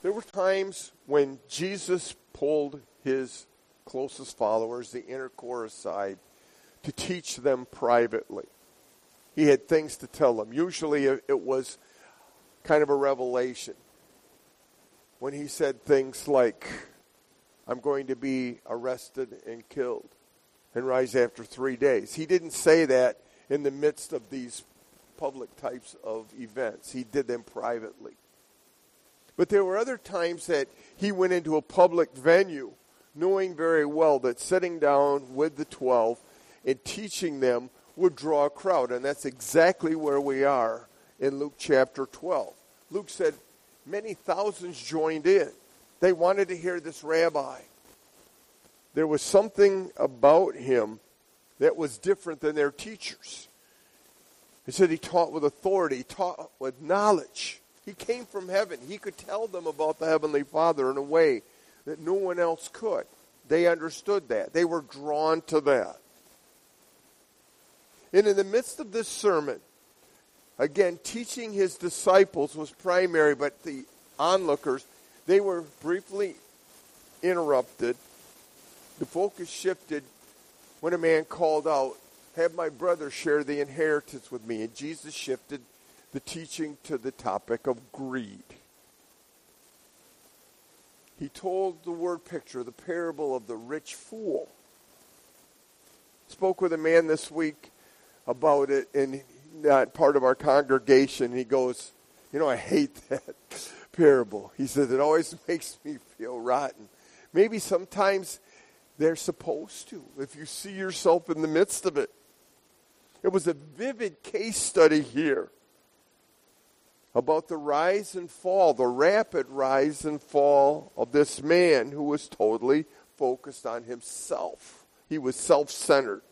There were times when Jesus pulled his closest followers, the inner core, aside to teach them privately. He had things to tell them. Usually it was kind of a revelation. When he said things like, I'm going to be arrested and killed and rise after 3 days. He didn't say that in the midst of these public types of events. He did them privately. But there were other times that he went into a public venue knowing very well that sitting down with the 12 and teaching them would draw a crowd. And that's exactly where we are in Luke chapter 12. Luke said many thousands joined in. They wanted to hear this rabbi. There was something about him that was different than their teachers. He said he taught with authority, he taught with knowledge. He came from heaven. He could tell them about the Heavenly Father in a way that no one else could. They understood that. They were drawn to that. And in the midst of this sermon, again, teaching his disciples was primary, but the onlookers, they were briefly interrupted. The focus shifted when a man called out, have my brother share the inheritance with me. And Jesus shifted the teaching to the topic of greed. He told the word picture, the parable of the rich fool. Spoke with a man this week about it, and not part of our congregation. He goes, I hate that parable. He says, it always makes me feel rotten. Maybe sometimes they're supposed to, if you see yourself in the midst of it. It was a vivid case study here about the rise and fall, the rapid rise and fall of this man who was totally focused on himself. He was self-centered.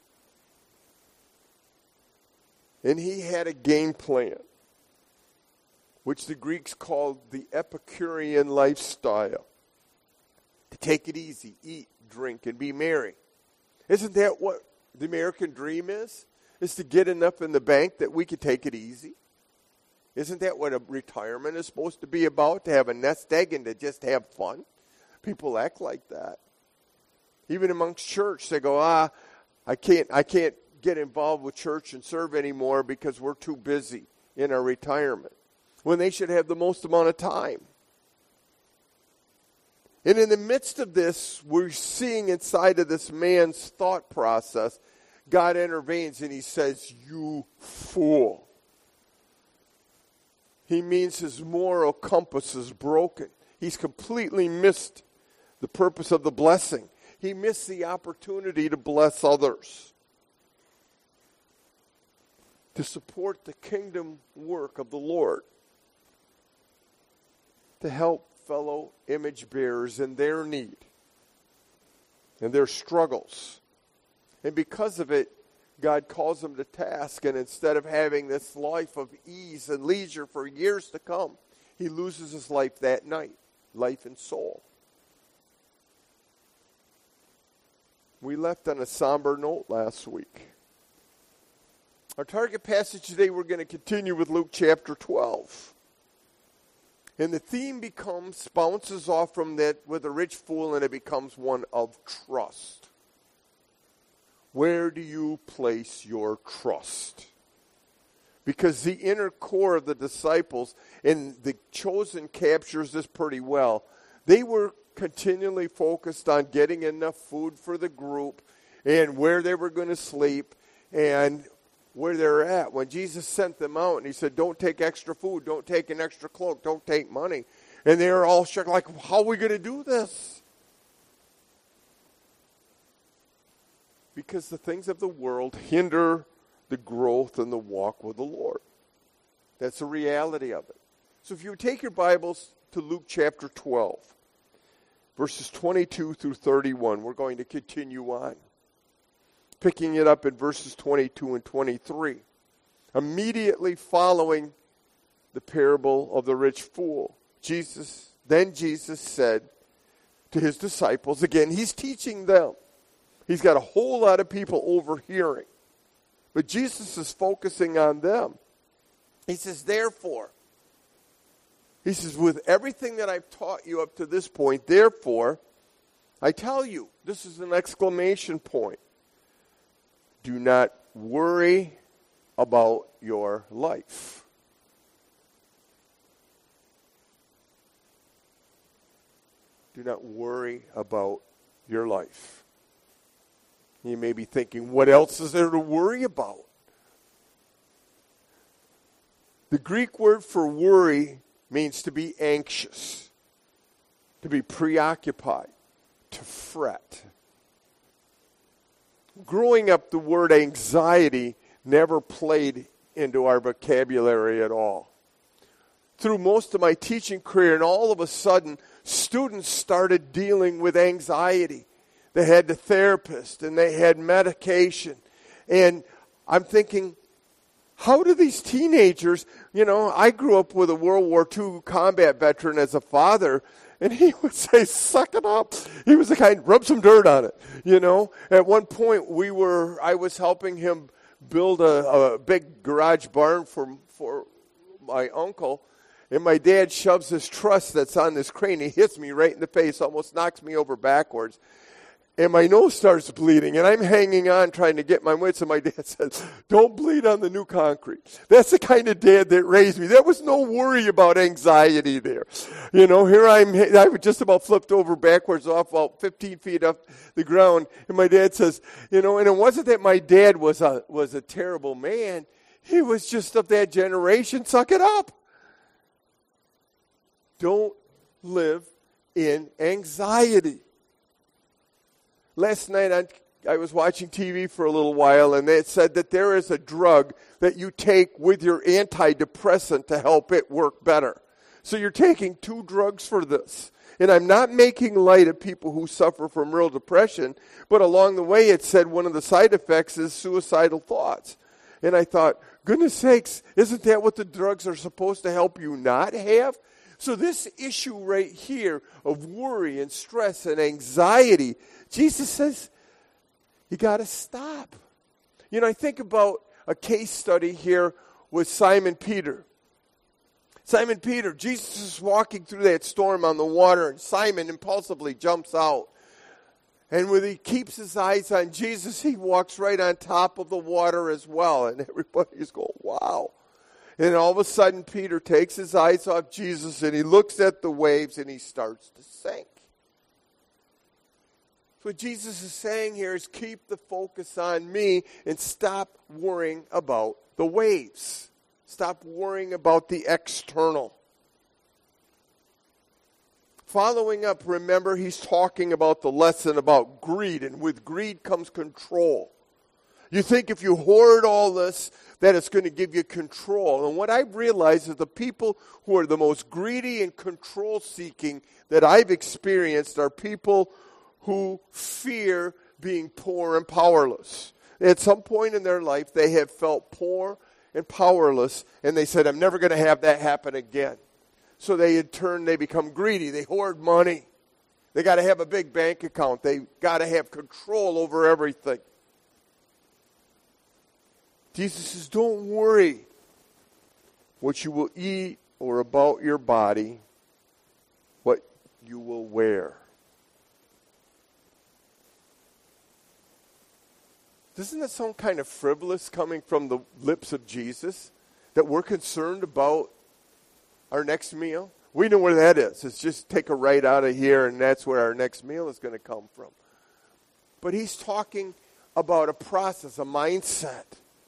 And he had a game plan, which the Greeks called the Epicurean lifestyle. To take it easy, eat, drink, and be merry. Isn't that what the American dream is? Is to get enough in the bank that we could take it easy? Isn't that what a retirement is supposed to be about? To have a nest egg and to just have fun? People act like that. Even amongst church, they go, I can't get involved with church and serve anymore because we're too busy in our retirement. When they should have the most amount of time. And in the midst of this, we're seeing inside of this man's thought process, God intervenes and he says, you fool. He means his moral compass is broken. He's completely missed the purpose of the blessing. He missed the opportunity to bless others, to support the kingdom work of the Lord, to help fellow image bearers in their need and their struggles. And because of it, God calls him to task, and instead of having this life of ease and leisure for years to come, he loses his life that night, life and soul. We left on a somber note last week. Our target passage today, we're going to continue with Luke chapter 12. And the theme bounces off from that with a rich fool, and it becomes one of trust. Where do you place your trust? Because the inner core of the disciples, and the chosen captures this pretty well, they were continually focused on getting enough food for the group and where they were going to sleep and where they're at. When Jesus sent them out and he said, don't take extra food, don't take an extra cloak, don't take money. And they were all shocked, like, how are we going to do this? Because the things of the world hinder the growth and the walk with the Lord. That's the reality of it. So if you take your Bibles to Luke chapter 12, verses 22 through 31, we're going to continue on. Picking it up in verses 22 and 23. Immediately following the parable of the rich fool, Jesus said to his disciples, again, he's teaching them. He's got a whole lot of people overhearing. But Jesus is focusing on them. He says, therefore, He says, with everything that I've taught you up to this point, therefore, I tell you, this is an exclamation point. Do not worry about your life. Do not worry about your life. You may be thinking, what else is there to worry about? The Greek word for worry means to be anxious, to be preoccupied, to fret. Growing up, the word anxiety never played into our vocabulary at all. Through most of my teaching career, and all of a sudden, students started dealing with anxiety. They had the therapist, and they had medication. And I'm thinking, how do these teenagers, I grew up with a World War II combat veteran as a father, and he would say, suck it up. He was the kind, rub some dirt on it, At one point, I was helping him build a big garage barn for my uncle, and my dad shoves this truss that's on this crane. He hits me right in the face, almost knocks me over backwards. And my nose starts bleeding, and I'm hanging on trying to get my wits, and my dad says, don't bleed on the new concrete. That's the kind of dad that raised me. There was no worry about anxiety there. Here I just about flipped over backwards off about 15 feet off the ground, and my dad says, and it wasn't that my dad was a terrible man. He was just of that generation. Suck it up. Don't live in anxiety. Last night I was watching TV for a little while, and they said that there is a drug that you take with your antidepressant to help it work better. So you're taking 2 drugs for this. And I'm not making light of people who suffer from real depression, but along the way it said one of the side effects is suicidal thoughts. And I thought, goodness sakes, isn't that what the drugs are supposed to help you not have? So this issue right here of worry and stress and anxiety, Jesus says, you got to stop. I think about a case study here with Simon Peter. Simon Peter, Jesus is walking through that storm on the water, and Simon impulsively jumps out. And when he keeps his eyes on Jesus, he walks right on top of the water as well. And everybody's going, wow. And all of a sudden, Peter takes his eyes off Jesus, and he looks at the waves, and he starts to sink. So what Jesus is saying here is keep the focus on me and stop worrying about the waves. Stop worrying about the external. Following up, remember, he's talking about the lesson about greed, and with greed comes control. You think if you hoard all this, that it's going to give you control. And what I've realized is the people who are the most greedy and control-seeking that I've experienced are people who fear being poor and powerless. At some point in their life, they have felt poor and powerless, and they said, I'm never going to have that happen again. So they, in turn, they become greedy. They hoard money. They got to have a big bank account. They got to have control over everything. Jesus says, don't worry what you will eat or about your body, what you will wear. Doesn't that sound kind of frivolous coming from the lips of Jesus? That we're concerned about our next meal? We know where that is. It's just take a right out of here, and that's where our next meal is going to come from. But he's talking about a process, a mindset.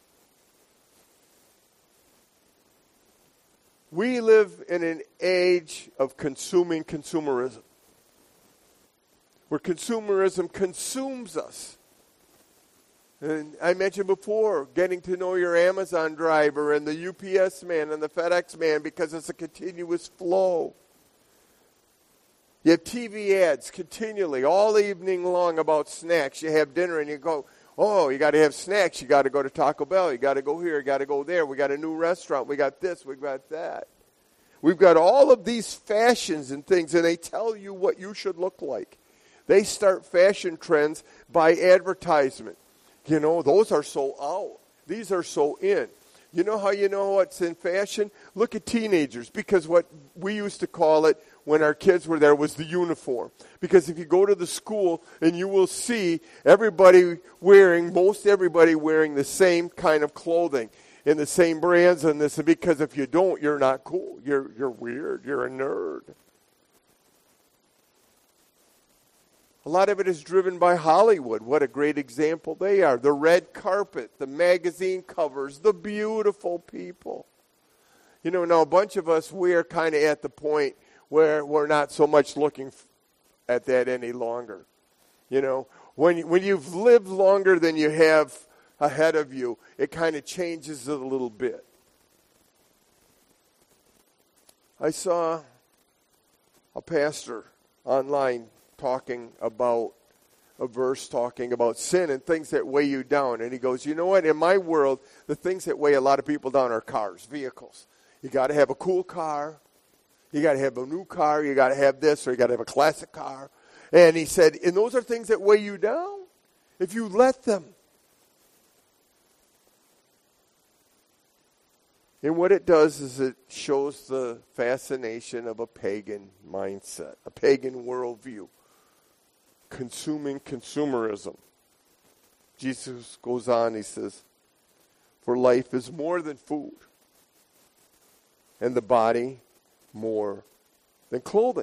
We live in an age of consumerism, where consumerism consumes us. And I mentioned before, getting to know your Amazon driver and the UPS man and the FedEx man, because it's a continuous flow. You have TV ads continually, all evening long about snacks. You have dinner and you go, oh, you got to have snacks. You got to go to Taco Bell. You got to go here. You got to go there. We got a new restaurant. We got this. We got that. We've got all of these fashions and things, and they tell you what you should look like. They start fashion trends by advertisement. You know, those are so out. These are so in. You know how you know what's in fashion? Look at teenagers, because what we used to call it when our kids were there was the uniform. Because if you go to the school and you will see most everybody wearing the same kind of clothing in the same brands and this, because if you don't, you're not cool. You're weird. You're a nerd. A lot of it is driven by Hollywood. What a great example they are. The red carpet, the magazine covers, the beautiful people. You know, now a bunch of us, we're kind of at the point where we're not so much looking at that any longer. You know, when you've lived longer than you have ahead of you, it kind of changes it a little bit. I saw a pastor online talking about a verse talking about sin and things that weigh you down. And he goes, you know what? In my world, the things that weigh a lot of people down are cars, vehicles. You got to have a cool car. You got to have a new car. You got to have this, or you got to have a classic car. And he said, and those are things that weigh you down if you let them. And what it does is it shows the fascination of a pagan mindset, a pagan worldview. Consuming consumerism. Jesus goes on, he says, for life is more than food, and the body more than clothing.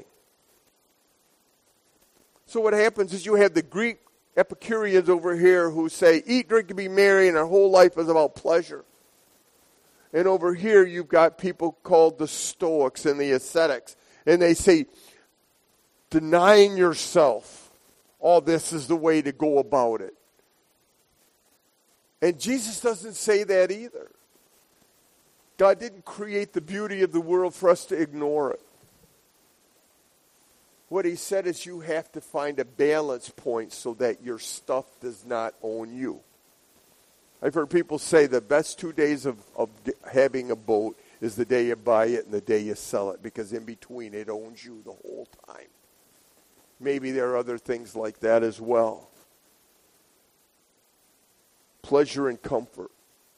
So what happens is you have the Greek Epicureans over here who say, eat, drink, and be merry, and our whole life is about pleasure. And over here you've got people called the Stoics and the ascetics, and they say, denying yourself. All this is the way to go about it. And Jesus doesn't say that either. God didn't create the beauty of the world for us to ignore it. What he said is you have to find a balance point so that your stuff does not own you. I've heard people say the best 2 days of having a boat is the day you buy it and the day you sell it, because in between it owns you the whole time. Maybe there are other things like that as well. Pleasure and comfort.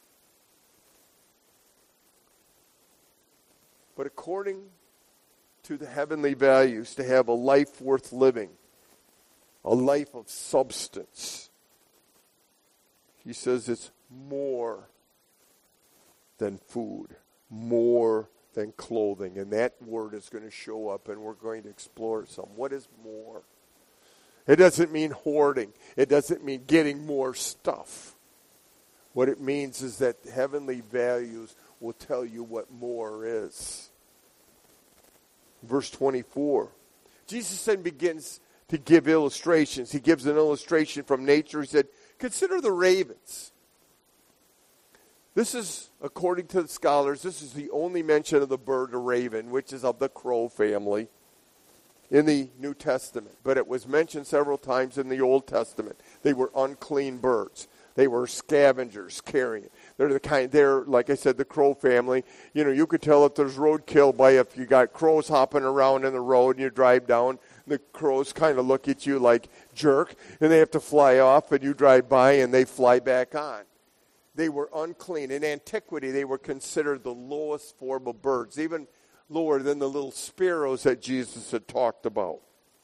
But according to the heavenly values, to have a life worth living, a life of substance, he says it's more than food, more than clothing. And that word is going to show up, and we're going to explore some. What is more? It doesn't mean hoarding. It doesn't mean getting more stuff. What it means is that heavenly values will tell you what more is. Verse 24. Jesus then begins to give illustrations. He gives an illustration from nature. He said, consider the ravens. This is, according to the scholars, this is the only mention of the bird, a raven, which is of the crow family in the New Testament. But it was mentioned several times in the Old Testament. They were unclean birds. They were scavengers carrying. They're like I said, the crow family. You know, you could tell if there's roadkill by if you got crows hopping around in the road and you drive down, the crows kind of look at you like jerk, and they have to fly off, and you drive by and they fly back on. They were unclean. In antiquity, they were considered the lowest form of birds, even lower than the little sparrows that Jesus had talked about.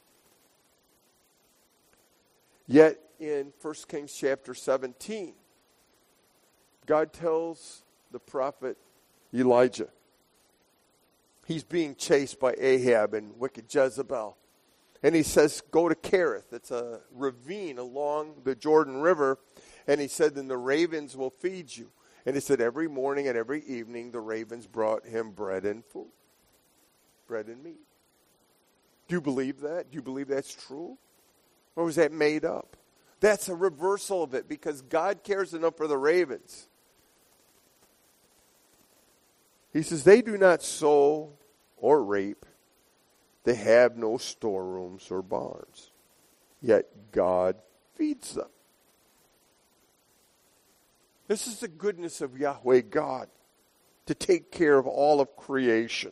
Yet in 1 Kings chapter 17, God tells the prophet Elijah, he's being chased by Ahab and wicked Jezebel. And he says, go to Kerith. It's a ravine along the Jordan River. And he said, then the ravens will feed you. And he said, every morning and every evening, the ravens brought him bread and food. Bread and meat. Do you believe that? Do you believe that's true? Or was that made up? That's a reversal of it, because God cares enough for the ravens. He says, they do not sow or reap. They have no storerooms or barns. Yet God feeds them. This is the goodness of Yahweh God, to take care of all of creation.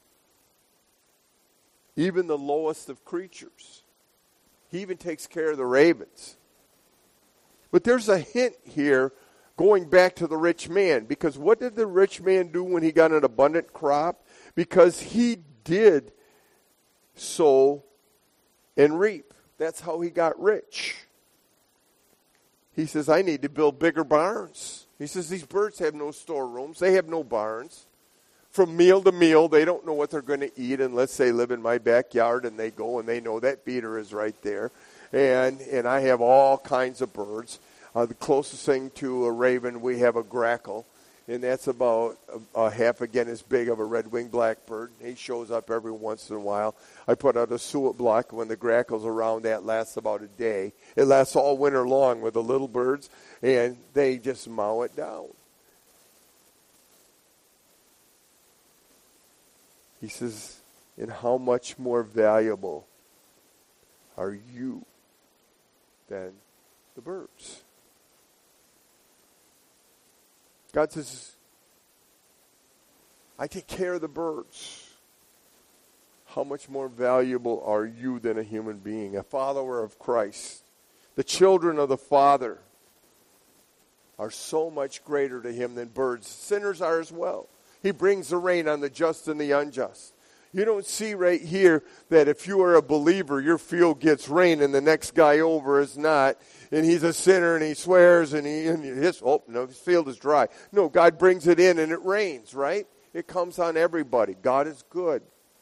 Even the lowest of creatures. He even takes care of the ravens. But there's a hint here going back to the rich man. Because what did the rich man do when he got an abundant crop? Because he did sow and reap. That's how he got rich. He says, I need to build bigger barns. He says, these birds have no storerooms. They have no barns. From meal to meal, they don't know what they're going to eat unless they live in my backyard and they go and they know that feeder is right there. And I have all kinds of birds. The closest thing to a raven, we have a grackle. And that's about half again as big of a red-winged blackbird. He shows up every once in a while. I put out a suet block when the grackle's around. That lasts about a day. It lasts all winter long with the little birds, and they just mow it down. He says, and how much more valuable are you than the birds? God says, I take care of the birds. How much more valuable are you than a human being, a follower of Christ? The children of the Father are so much greater to him than birds. Sinners are as well. He brings the rain on the just and the unjust. You don't see right here that if you are a believer, your field gets rain and the next guy over is not, and he's a sinner and he swears and his field is dry. No, God brings it in and it rains, right? It comes on everybody. God is good.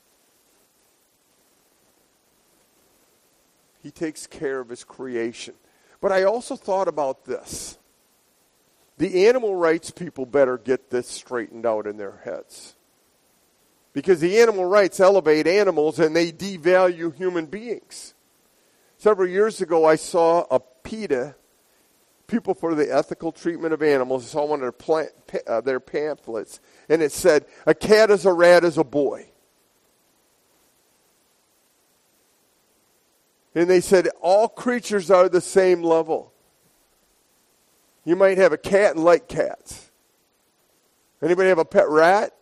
He takes care of his creation. But I also thought about this. The animal rights people better get this straightened out in their heads. Because the animal rights elevate animals and they devalue human beings. Several years ago, I saw a PETA, People for the Ethical Treatment of Animals. I saw one of their pamphlets, and it said, a cat is a rat is a boy. And they said, all creatures are the same level. You might have a cat and like cats. Anybody have a pet rat?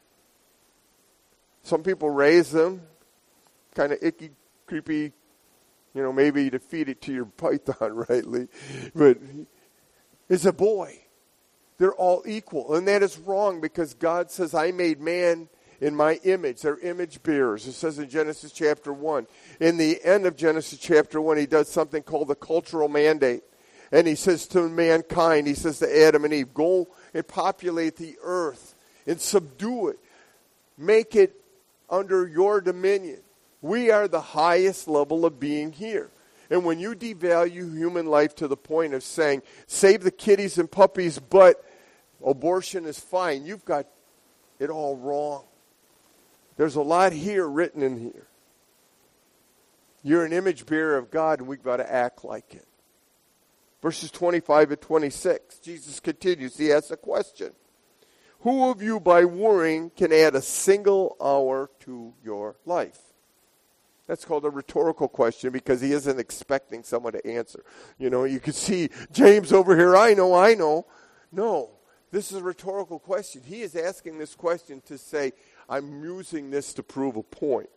Some people raise them. Kind of icky, creepy, maybe to feed it to your python, rightly. But it's a boy. They're all equal. And that is wrong because God says, I made man in my image. They're image bearers. It says in Genesis chapter 1. In the end of Genesis chapter 1, he does something called the cultural mandate. And he says to mankind, he says to Adam and Eve, go and populate the earth and subdue it. Make it under your dominion. We are the highest level of being here. And when you devalue human life to the point of saying, save the kitties and puppies, but abortion is fine, you've got it all wrong. There's a lot here written in here. You're an image bearer of God, and we've got to act like it. Verses 25 and 26, Jesus continues. He asks a question. Who of you by worrying can add a single hour to your life? That's called a rhetorical question because he isn't expecting someone to answer. You can see James over here, I know. No, this is a rhetorical question. He is asking this question to say, I'm using this to prove a point.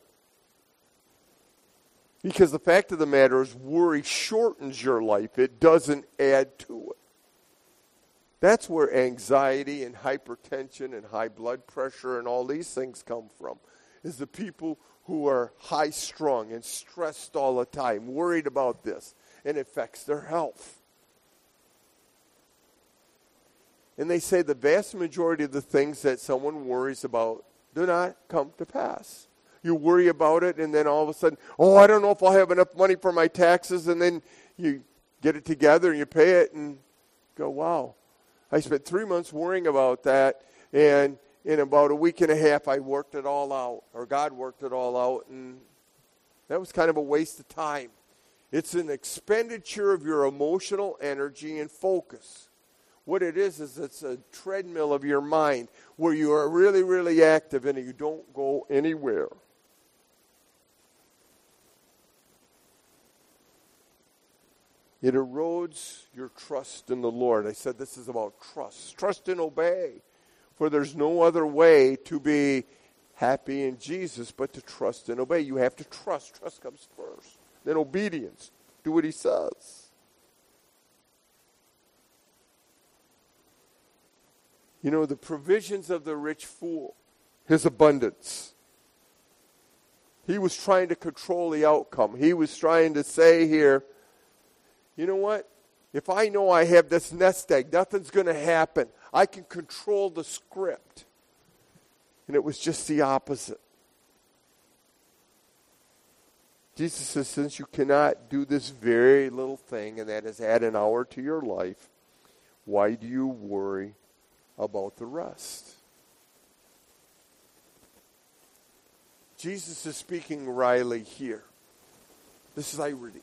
Because the fact of the matter is, worry shortens your life. It doesn't add to it. That's where anxiety and hypertension and high blood pressure and all these things come from, is the people who are high-strung and stressed all the time, worried about this, and it affects their health. And they say the vast majority of the things that someone worries about do not come to pass. You worry about it, and then all of a sudden, I don't know if I'll have enough money for my taxes, and then you get it together and you pay it and go, wow. I spent 3 months worrying about that, and in about a week and a half, I worked it all out, or God worked it all out, and that was kind of a waste of time. It's an expenditure of your emotional energy and focus. What it is it's a treadmill of your mind where you are really, really active and you don't go anywhere. It erodes your trust in the Lord. I said this is about trust. Trust and obey. For there's no other way to be happy in Jesus but to trust and obey. You have to trust. Trust comes first. Then obedience. Do what he says. You know, the provisions of the rich fool, his abundance. He was trying to control the outcome. He was trying to say here, you know what? If I know I have this nest egg, nothing's going to happen. I can control the script. And it was just the opposite. Jesus says, since you cannot do this very little thing, and that is add an hour to your life, why do you worry about the rest? Jesus is speaking wryly here. This is irony.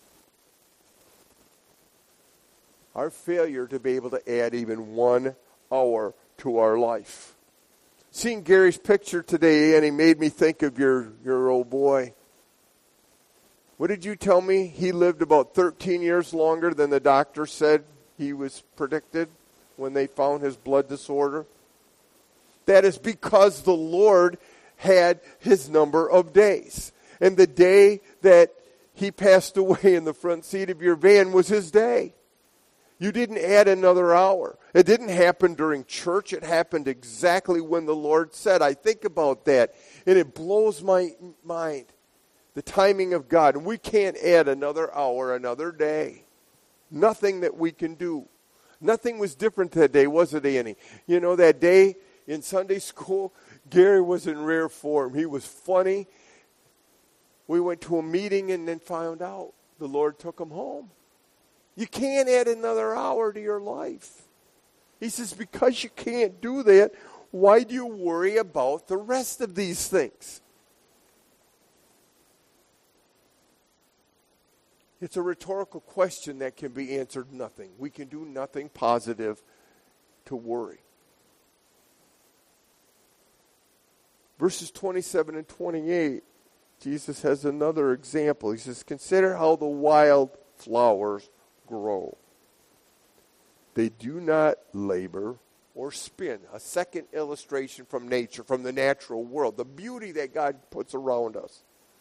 Our failure to be able to add even 1 hour to our life. Seeing Gary's picture today, and he made me think of your old boy. What did you tell me? He lived about 13 years longer than the doctor said he was predicted when they found his blood disorder. That is because the Lord had his number of days. And the day that he passed away in the front seat of your van was his day. You didn't add another hour. It didn't happen during church. It happened exactly when the Lord said. I think about that, and it blows my mind. The timing of God. And we can't add another hour, another day. Nothing that we can do. Nothing was different that day, was it, Annie? You know, that day in Sunday school, Gary was in rare form. He was funny. We went to a meeting and then found out the Lord took him home. You can't add another hour to your life. He says, because you can't do that, why do you worry about the rest of these things? It's a rhetorical question that can be answered nothing. We can do nothing positive to worry. Verses 27 and 28, Jesus has another example. He says, consider how the wild flowers grow. They do not labor or spin. A second illustration from nature, from the natural world. The beauty that God puts around us.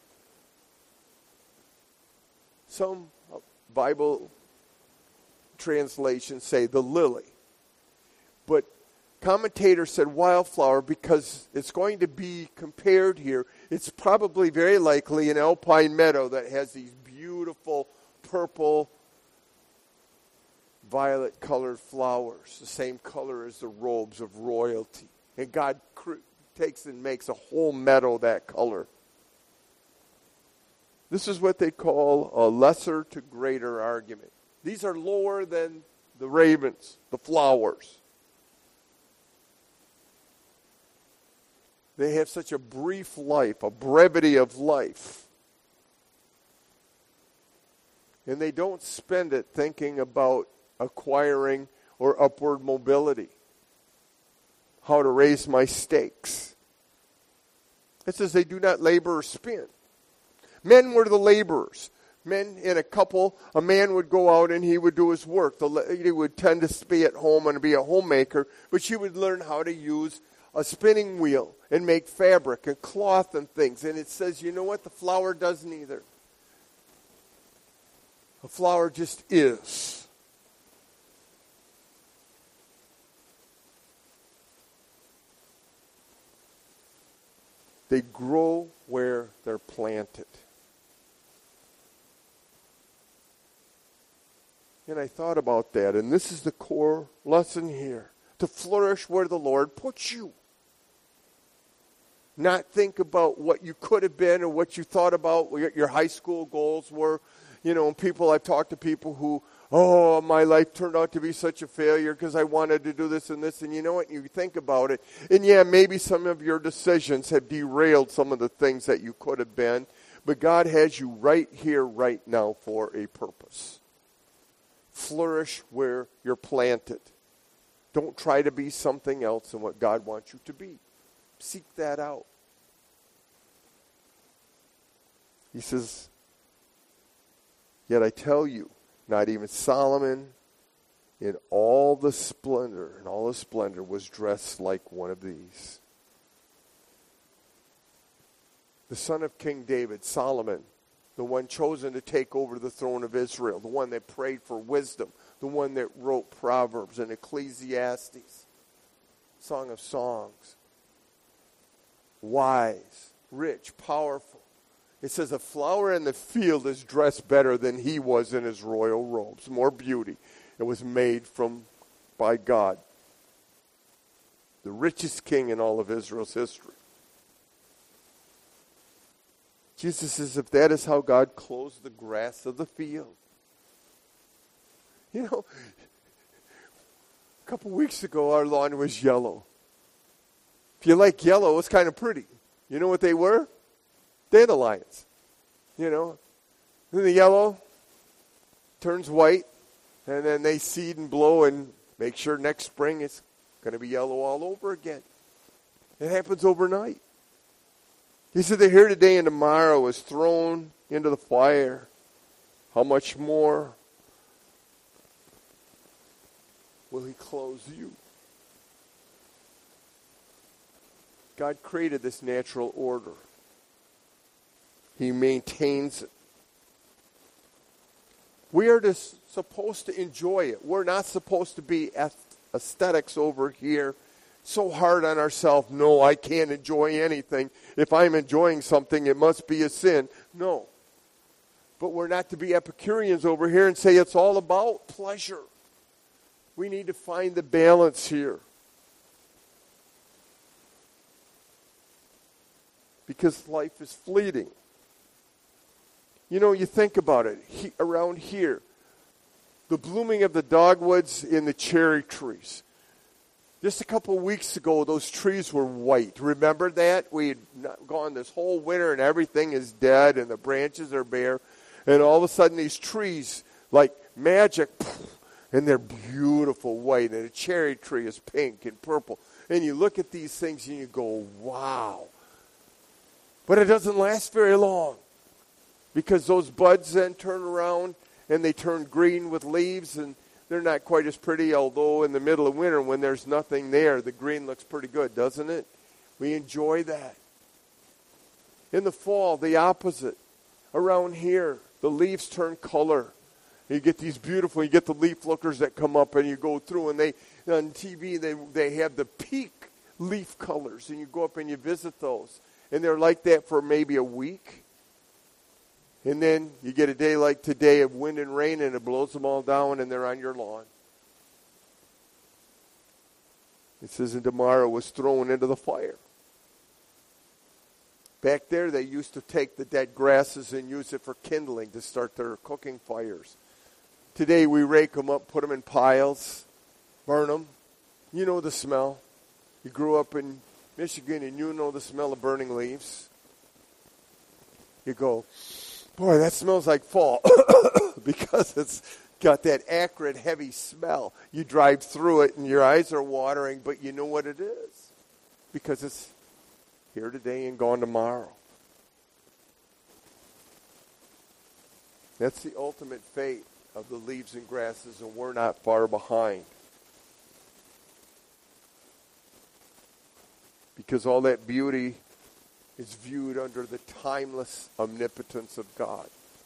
Some Bible translations say the lily. But commentators said wildflower because it's going to be compared here. It's probably very likely an alpine meadow that has these beautiful purple, violet-colored flowers, the same color as the robes of royalty. And God takes and makes a whole meadow that color. This is what they call a lesser to greater argument. These are lower than the ravens, the flowers. They have such a brief life, a brevity of life. And they don't spend it thinking about acquiring or upward mobility. How to raise my stakes. It says they do not labor or spin. Men were the laborers. Men in a couple, a man would go out and he would do his work. The lady would tend to stay at home and be a homemaker, but she would learn how to use a spinning wheel and make fabric and cloth and things. And it says, you know what? The flower doesn't either. A flower just is. They grow where they're planted. And I thought about that, and this is the core lesson here. To flourish where the Lord puts you. Not think about what you could have been or what you thought about, what your high school goals were. You know, I've talked to people who, my life turned out to be such a failure because I wanted to do this and this. And you know what? You think about it. And yeah, maybe some of your decisions have derailed some of the things that you could have been. But God has you right here, right now for a purpose. Flourish where you're planted. Don't try to be something else than what God wants you to be. Seek that out. He says, yet I tell you, not even Solomon in all the splendor was dressed like one of these. The son of King David, Solomon, the one chosen to take over the throne of Israel, the one that prayed for wisdom, the one that wrote Proverbs and Ecclesiastes. Song of Songs. Wise, rich, powerful. It says a flower in the field is dressed better than he was in his royal robes. More beauty. It was made by God. The richest king in all of Israel's history. Jesus says, if that is how God clothes the grass of the field. You know, a couple weeks ago our lawn was yellow. If you like yellow, it's kind of pretty. You know what they were? Dandelions. You know, then the yellow turns white, and then they seed and blow and make sure next spring it's going to be yellow all over again. It happens overnight. He said they're here today and tomorrow is thrown into the fire. How much more will he clothe you? God created this natural order. He maintains it. We are just supposed to enjoy it. We're not supposed to be aesthetics over here, so hard on ourselves. No, I can't enjoy anything. If I'm enjoying something, it must be a sin. No. But we're not to be Epicureans over here and say it's all about pleasure. We need to find the balance here. Because life is fleeting. You know, you think about it. Around here, the blooming of the dogwoods and the cherry trees. Just a couple of weeks ago, those trees were white. Remember that? We had gone this whole winter and everything is dead and the branches are bare. And all of a sudden these trees, like magic, and they're beautiful white. And a cherry tree is pink and purple. And you look at these things and you go, wow. But it doesn't last very long. Because those buds then turn around and they turn green with leaves and they're not quite as pretty, although in the middle of winter when there's nothing there, the green looks pretty good, doesn't it? We enjoy that. In the fall, the opposite. Around here, the leaves turn color. You get these beautiful, you get the leaf lookers that come up and you go through and they, on TV, they have the peak leaf colors and you go up and you visit those. And they're like that for maybe a week. And then you get a day like today of wind and rain and it blows them all down and they're on your lawn. It says, and tomorrow was thrown into the fire. Back there, they used to take the dead grasses and use it for kindling to start their cooking fires. Today, we rake them up, put them in piles, burn them. You know the smell. You grew up in Michigan and you know the smell of burning leaves. You go, boy, that smells like fall because it's got that acrid, heavy smell. You drive through it and your eyes are watering, but you know what it is because it's here today and gone tomorrow. That's the ultimate fate of the leaves and grasses, and we're not far behind. Because all that beauty is viewed under the timeless omnipotence of God.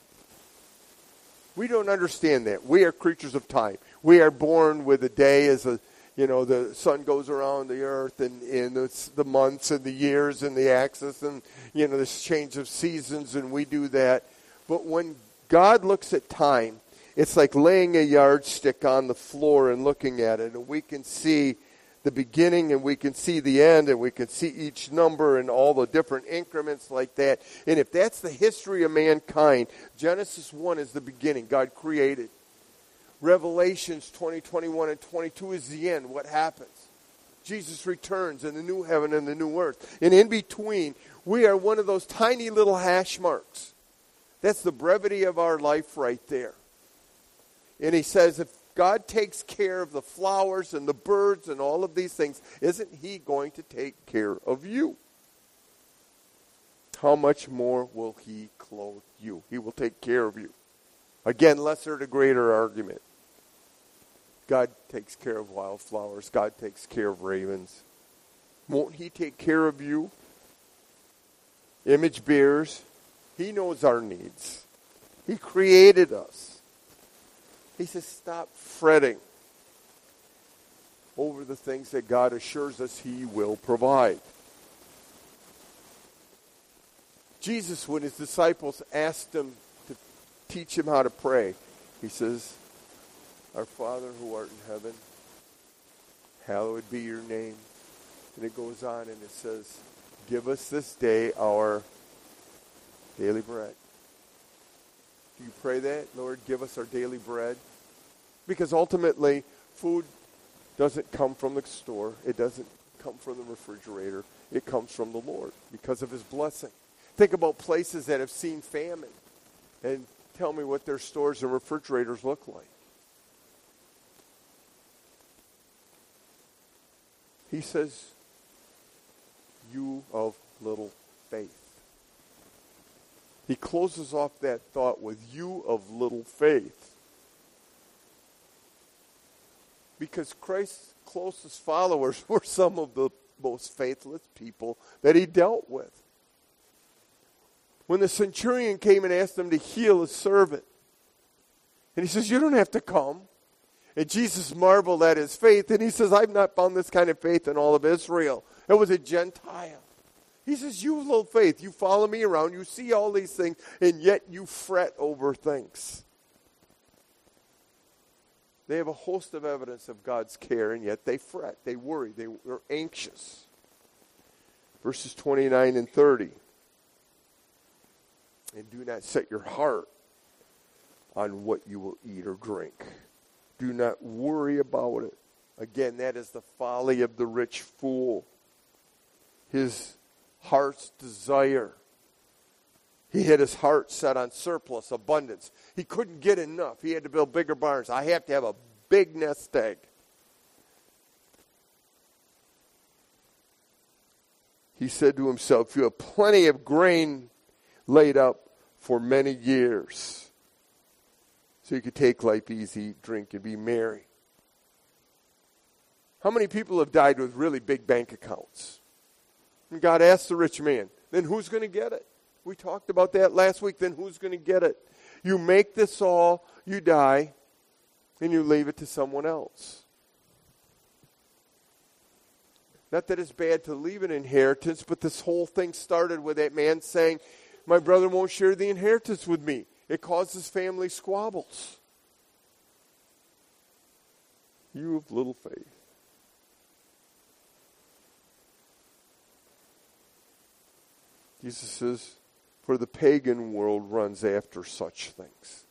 We don't understand that. We are creatures of time. We are born with a day as the sun goes around the earth and the months and the years and the axis and, this change of seasons, and we do that. But when God looks at time, it's like laying a yardstick on the floor and looking at it, and we can see the beginning and we can see the end and we can see each number and all the different increments like that. And if that's the history of mankind, Genesis 1 is the beginning. God created. Revelations 20, 21, and 22 is the end. What happens? Jesus returns in the new heaven and the new earth. And in between, we are one of those tiny little hash marks. That's the brevity of our life right there. And he says, if God takes care of the flowers and the birds and all of these things, isn't he going to take care of you? How much more will he clothe you? He will take care of you. Again, lesser to greater argument. God takes care of wildflowers. God takes care of ravens. Won't he take care of you? Image bearers. He knows our needs. He created us. He says, stop fretting. over the things that God assures us he will provide. Jesus, when his disciples asked him to teach him how to pray, he says, "Our Father who art in heaven, hallowed be your name." And it goes on and it says, "Give us this day our daily bread." Do you pray that? Lord, give us our daily bread. Because ultimately, food doesn't come from the store. It doesn't come from the refrigerator. It comes from the Lord because of his blessing. Think about places that have seen famine and tell me what their stores and refrigerators look like. He says, "You of little faith." He closes off that thought with, "You of little faith." Because Christ's closest followers were some of the most faithless people that he dealt with. When the centurion came and asked him to heal his servant, and he says, "You don't have to come." And Jesus marveled at his faith, and he says, "I've not found this kind of faith in all of Israel." It was a Gentile. He says, "You have little faith. You follow me around. You see all these things, and yet you fret over things." They have a host of evidence of God's care, and yet they fret. They worry. They're anxious. Verses 29 and 30. "And do not set your heart on what you will eat or drink. Do not worry about it." Again, that is the folly of the rich fool. His heart's desire. He had his heart set on surplus, abundance. He couldn't get enough. He had to build bigger barns. I have to have a big nest egg. He said to himself, "You have plenty of grain laid up for many years. So you could take life easy, drink, and be merry." How many people have died with really big bank accounts? And God asked the rich man, "Then who's going to get it?" We talked about that last week. Then who's going to get it? You make this all, you die, and you leave it to someone else. Not that it's bad to leave an inheritance, but this whole thing started with that man saying, "My brother won't share the inheritance with me." It causes family squabbles. You have little faith. Jesus says, "For the pagan world runs after such things."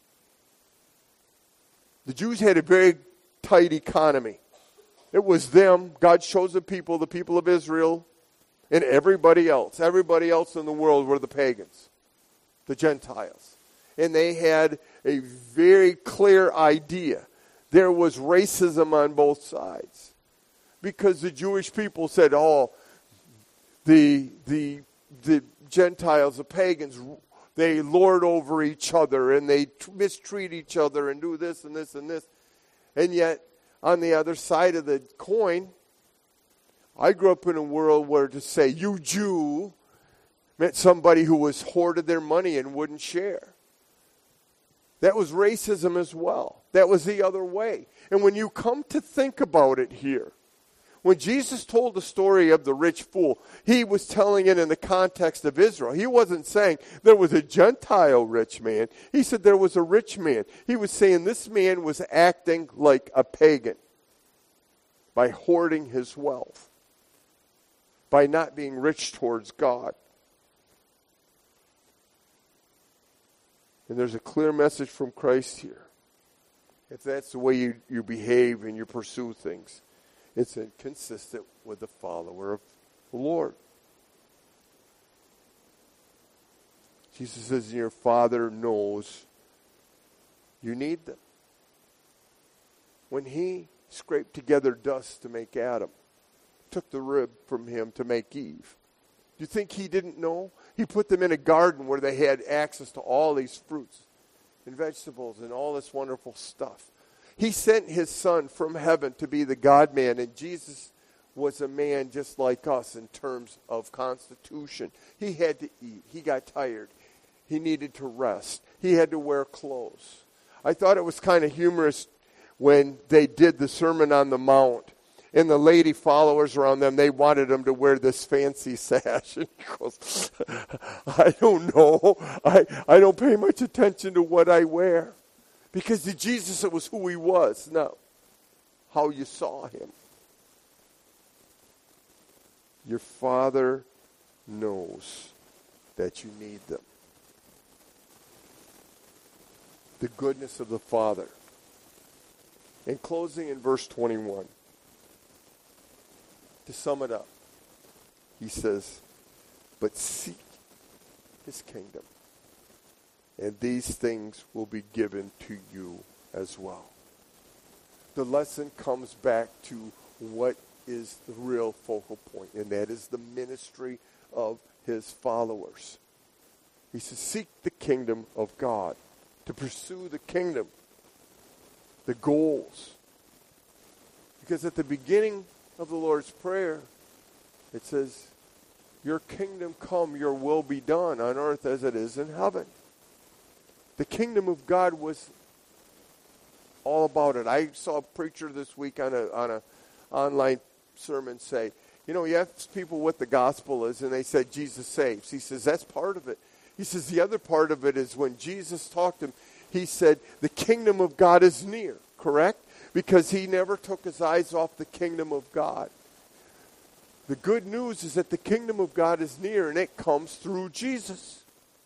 The Jews had a very tight economy. It was them, God's chosen people, the people of Israel, and everybody else. Everybody else in the world were the pagans, the Gentiles. And they had a very clear idea. There was racism on both sides. Because the Jewish people said, "Oh, the Gentiles, the pagans, they lord over each other and they mistreat each other and do this and this and this." And yet, on the other side of the coin, I grew up in a world where to say, "You Jew," meant somebody who was hoarded their money and wouldn't share. That was racism as well. That was the other way. And when you come to think about it here, when Jesus told the story of the rich fool, he was telling it in the context of Israel. He wasn't saying there was a Gentile rich man. He said there was a rich man. He was saying this man was acting like a pagan by hoarding his wealth, by not being rich towards God. And there's a clear message from Christ here. If that's the way you behave and you pursue things, it's inconsistent with the follower of the Lord. Jesus says, "Your Father knows you need them." When he scraped together dust to make Adam, took the rib from him to make Eve, do you think he didn't know? He put them in a garden where they had access to all these fruits and vegetables and all this wonderful stuff. He sent his son from heaven to be the God-man, and Jesus was a man just like us in terms of constitution. He had to eat. He got tired. He needed to rest. He had to wear clothes. I thought it was kind of humorous when they did the Sermon on the Mount, And the lady followers around them, they wanted him to wear this fancy sash. And he goes, I don't know. I don't pay much attention to what I wear. Because to Jesus, it was who he was, not how you saw him. Your Father knows that you need them. The goodness of the Father. In closing in verse 21, to sum it up, he says, but seek his kingdom, and these things will be given to you as well. The lesson comes back to what is the real focal point, and that is the ministry of his followers. He says, seek the kingdom of God. To pursue the kingdom, the goals. Because at the beginning of the Lord's Prayer, it says, your kingdom come, your will be done on earth as it is in heaven. The kingdom of God was all about it. I saw a preacher this week on a online sermon say, you ask people what the gospel is, and they said Jesus saves. He says, that's part of it. He says, the other part of it is when Jesus talked to him, he said, the kingdom of God is near, correct? Because he never took his eyes off the kingdom of God. The good news is that the kingdom of God is near, and it comes through Jesus.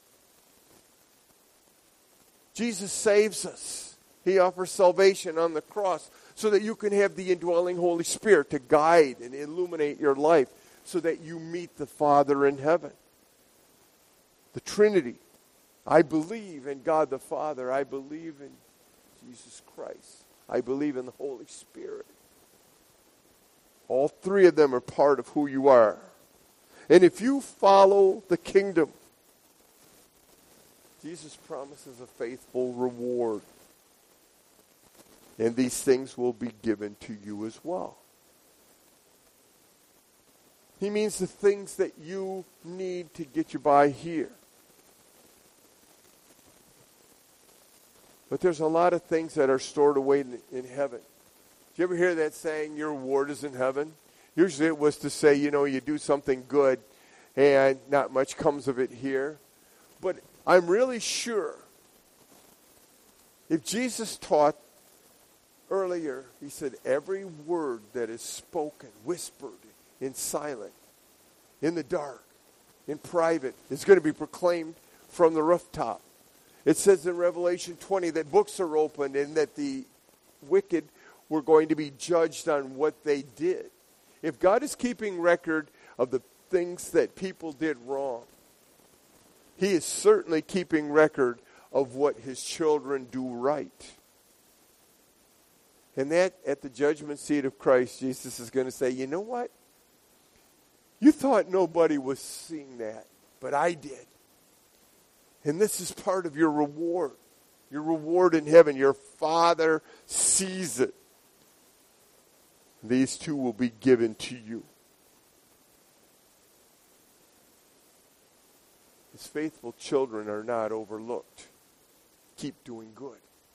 Jesus saves us. He offers salvation on the cross so that you can have the indwelling Holy Spirit to guide and illuminate your life so that you meet the Father in heaven. The Trinity. I believe in God the Father. I believe in Jesus Christ. I believe in the Holy Spirit. All three of them are part of who you are. And if you follow the kingdom, Jesus promises a faithful reward. And these things will be given to you as well. He means the things that you need to get you by here. But there's a lot of things that are stored away in heaven. Did you ever hear that saying, your reward is in heaven? Usually it was to say, you do something good and not much comes of it here. But I'm really sure if Jesus taught earlier, he said, every word that is spoken, whispered, in silent, in the dark, in private, is going to be proclaimed from the rooftop. It says in Revelation 20 that books are opened and that the wicked were going to be judged on what they did. If God is keeping record of the things that people did wrong, he is certainly keeping record of what his children do right. And that at the judgment seat of Christ, Jesus is going to say, you know what? You thought nobody was seeing that, but I did. And this is part of your reward. Your reward in heaven. Your Father sees it. These two will be given to you. His faithful children are not overlooked. Keep doing good.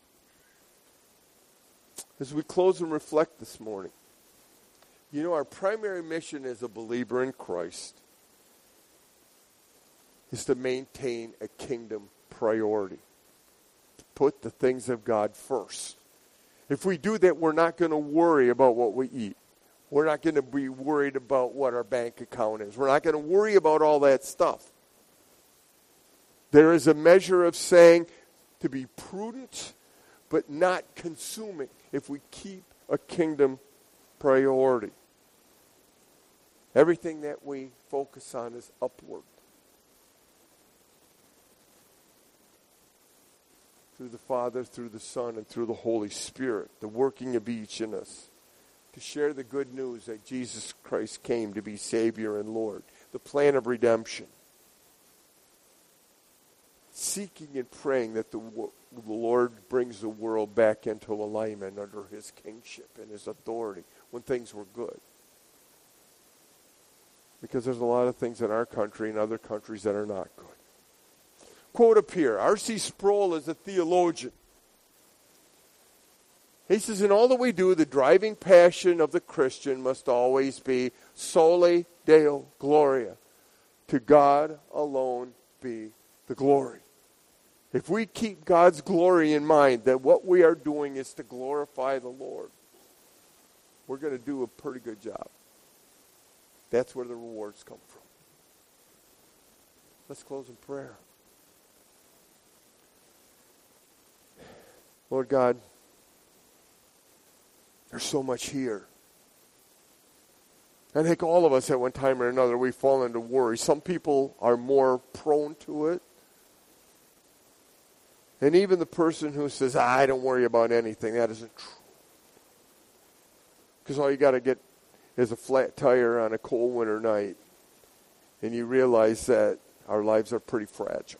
As we close and reflect this morning, our primary mission as a believer in Christ is to maintain a kingdom priority. To put the things of God first. If we do that, we're not going to worry about what we eat. We're not going to be worried about what our bank account is. We're not going to worry about all that stuff. There is a measure of saying to be prudent, but not consuming if we keep a kingdom priority. Everything that we focus on is upward. Through the Father, through the Son, and through the Holy Spirit, the working of each in us, to share the good news that Jesus Christ came to be Savior and Lord, the plan of redemption. Seeking and praying that the Lord brings the world back into alignment under his kingship and his authority when things were good. Because there's a lot of things in our country and other countries that are not good. Quote up here, R.C. Sproul is a theologian. He says, in all that we do, the driving passion of the Christian must always be soli Deo Gloria. To God alone be the glory. If we keep God's glory in mind, that what we are doing is to glorify the Lord, we're going to do a pretty good job. That's where the rewards come from. Let's close in prayer. Lord God, there's so much here. I think all of us at one time or another, we fall into worry. Some people are more prone to it. And even the person who says, I don't worry about anything, that isn't true. Because all you got to get is a flat tire on a cold winter night. And you realize that our lives are pretty fragile.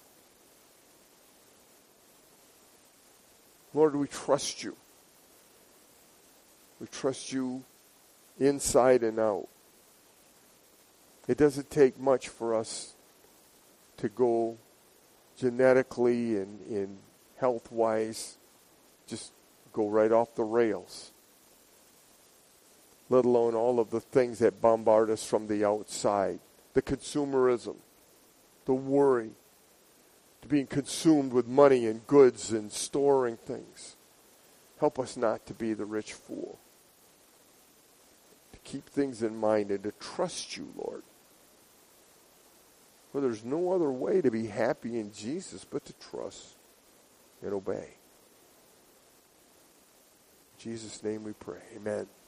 Lord, we trust you. We trust you inside and out. It doesn't take much for us to go genetically and health-wise, just go right off the rails. Let alone all of the things that bombard us from the outside. The consumerism, the worry, to being consumed with money and goods and storing things. Help us not to be the rich fool. To keep things in mind and to trust you, Lord. For there's no other way to be happy in Jesus but to trust and obey. In Jesus' name we pray. Amen.